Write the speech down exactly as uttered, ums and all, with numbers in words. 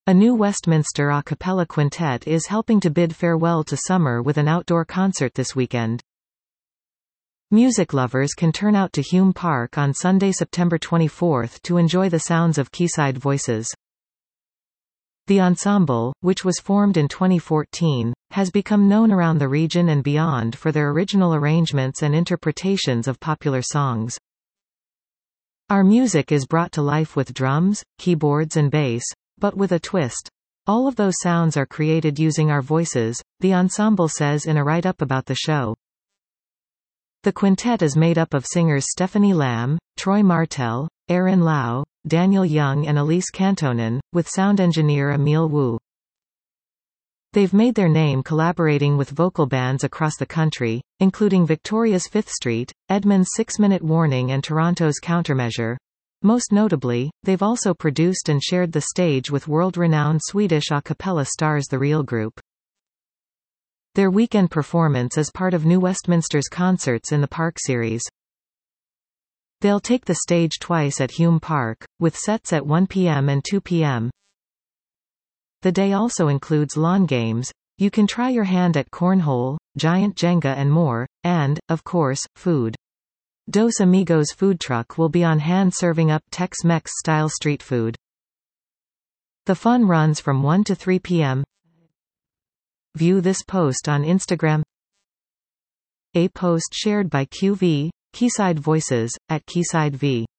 A new Westminster a cappella quintet is helping to bid farewell to summer with an outdoor concert this weekend. Music lovers can turn out to Hume Park on Sunday, September twenty-fourth to enjoy the sounds of Quayside Voices. The ensemble, which was formed in twenty fourteen, has become known around the region and beyond for their original arrangements and interpretations of popular songs. Our music is brought to life with drums, keyboards and bass, but with a twist. All of those sounds are created using our voices, the ensemble says in a write-up about the show. The quintet is made up of singers Stephanie Lamb, Troy Martel, Aaron Lau, Daniel Young and Elise Cantonen, with sound engineer Emile Wu. They've made their name collaborating with vocal bands across the country, including Victoria's Fifth Street, Edmond's Six Minute Warning and Toronto's Countermeasure. Most notably, they've also produced and shared the stage with world-renowned Swedish a cappella stars The Real Group. Their weekend performance is part of New Westminster's Concerts in the Park series. They'll take the stage twice at Hume Park, with sets at one p m and two p m The day also includes lawn games. You can try your hand at cornhole, giant Jenga and more, and, of course, food. Dos Amigos food truck will be on hand serving up Tex-Mex style street food. The fun runs from one to three p m View this post on Instagram. A post shared by Q V, Quayside Voices, at Quayside V.